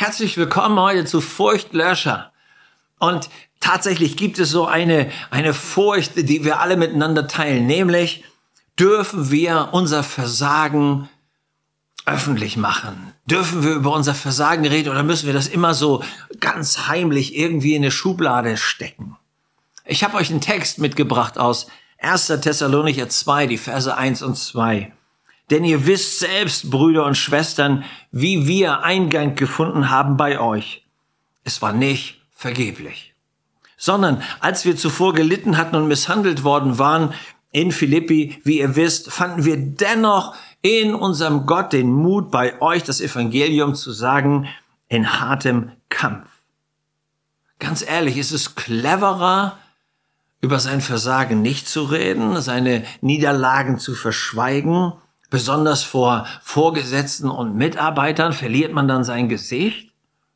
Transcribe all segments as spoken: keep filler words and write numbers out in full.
Herzlich willkommen heute zu Furchtlöscher. Und tatsächlich gibt es so eine, eine Furcht, die wir alle miteinander teilen, nämlich dürfen wir unser Versagen öffentlich machen? Dürfen wir über unser Versagen reden oder müssen wir das immer so ganz heimlich irgendwie in eine Schublade stecken? Ich habe euch einen Text mitgebracht aus erster Thessalonicher zwei, die Verse eins und zwei. Denn ihr wisst selbst, Brüder und Schwestern, wie wir Eingang gefunden haben bei euch. Es war nicht vergeblich, sondern als wir zuvor gelitten hatten und misshandelt worden waren in Philippi, wie ihr wisst, fanden wir dennoch in unserem Gott den Mut, bei euch das Evangelium zu sagen, in hartem Kampf. Ganz ehrlich, ist es cleverer, über sein Versagen nicht zu reden, seine Niederlagen zu verschweigen? Besonders vor Vorgesetzten und Mitarbeitern verliert man dann sein Gesicht?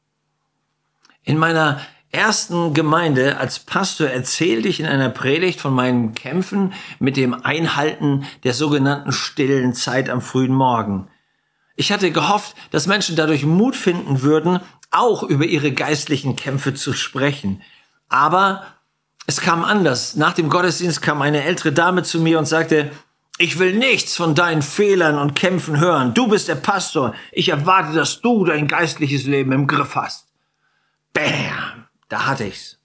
In meiner ersten Gemeinde als Pastor erzählte ich in einer Predigt von meinen Kämpfen mit dem Einhalten der sogenannten stillen Zeit am frühen Morgen. Ich hatte gehofft, dass Menschen dadurch Mut finden würden, auch über ihre geistlichen Kämpfe zu sprechen. Aber es kam anders. Nach dem Gottesdienst kam eine ältere Dame zu mir und sagte: Ich will nichts von deinen Fehlern und Kämpfen hören. Du bist der Pastor. Ich erwarte, dass du dein geistliches Leben im Griff hast. Bam! Da hatte ich's.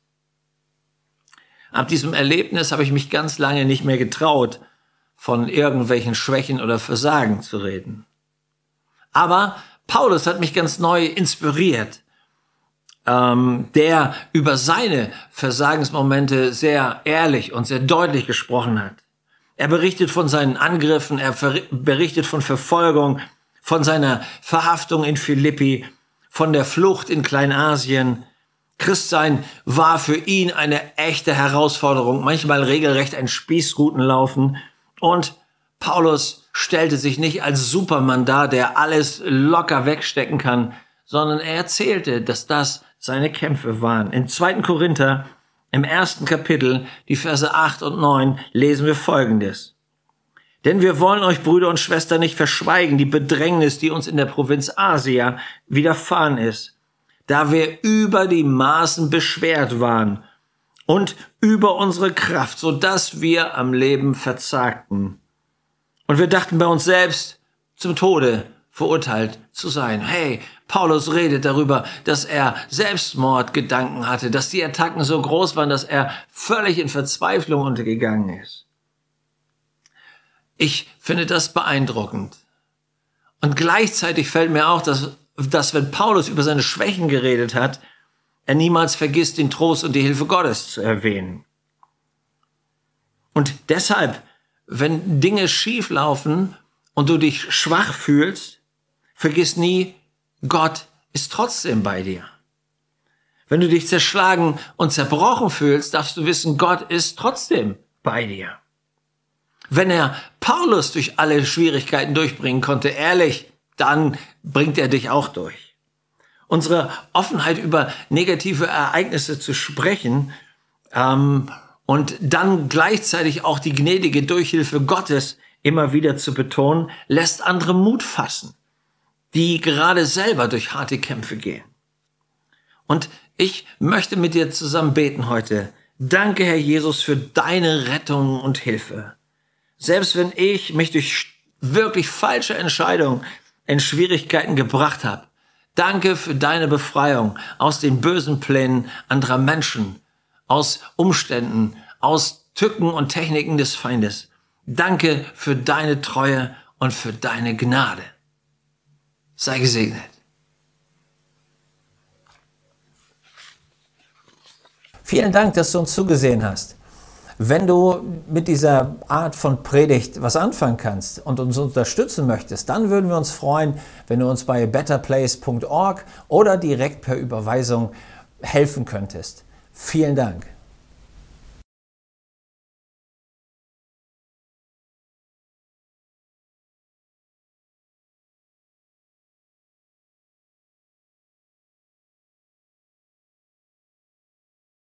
Ab diesem Erlebnis habe ich mich ganz lange nicht mehr getraut, von irgendwelchen Schwächen oder Versagen zu reden. Aber Paulus hat mich ganz neu inspiriert, ähm, der über seine Versagensmomente sehr ehrlich und sehr deutlich gesprochen hat. Er berichtet von seinen Angriffen, er berichtet von Verfolgung, von seiner Verhaftung in Philippi, von der Flucht in Kleinasien. Christsein war für ihn eine echte Herausforderung, manchmal regelrecht ein Spießrutenlaufen. Und Paulus stellte sich nicht als Superman dar, der alles locker wegstecken kann, sondern er erzählte, dass das seine Kämpfe waren. In zweiten Korinther im ersten Kapitel, die Verse acht und neun, lesen wir Folgendes. Denn wir wollen euch, Brüder und Schwestern, nicht verschweigen, die Bedrängnis, die uns in der Provinz Asia widerfahren ist, da wir über die Maßen beschwert waren und über unsere Kraft, so dass wir am Leben verzagten. Und wir dachten bei uns selbst, zum Tode verurteilt zu sein. Hey, Paulus redet darüber, dass er Selbstmordgedanken hatte, dass die Attacken so groß waren, dass er völlig in Verzweiflung untergegangen ist. Ich finde das beeindruckend. Und gleichzeitig fällt mir auch, dass, dass wenn Paulus über seine Schwächen geredet hat, er niemals vergisst, den Trost und die Hilfe Gottes zu erwähnen. Und deshalb, wenn Dinge schief laufen und du dich schwach fühlst, vergiss nie, Gott ist trotzdem bei dir. Wenn du dich zerschlagen und zerbrochen fühlst, darfst du wissen, Gott ist trotzdem bei dir. Wenn er Paulus durch alle Schwierigkeiten durchbringen konnte, ehrlich, dann bringt er dich auch durch. Unsere Offenheit über negative Ereignisse zu sprechen ähm, und dann gleichzeitig auch die gnädige Durchhilfe Gottes immer wieder zu betonen, lässt andere Mut fassen, die gerade selber durch harte Kämpfe gehen. Und ich möchte mit dir zusammen beten heute. Danke, Herr Jesus, für deine Rettung und Hilfe. Selbst wenn ich mich durch wirklich falsche Entscheidungen in Schwierigkeiten gebracht habe, danke für deine Befreiung aus den bösen Plänen anderer Menschen, aus Umständen, aus Tücken und Techniken des Feindes. Danke für deine Treue und für deine Gnade. Sei gesegnet. Vielen Dank, dass du uns zugesehen hast. Wenn du mit dieser Art von Predigt was anfangen kannst und uns unterstützen möchtest, dann würden wir uns freuen, wenn du uns bei better place punkt org oder direkt per Überweisung helfen könntest. Vielen Dank.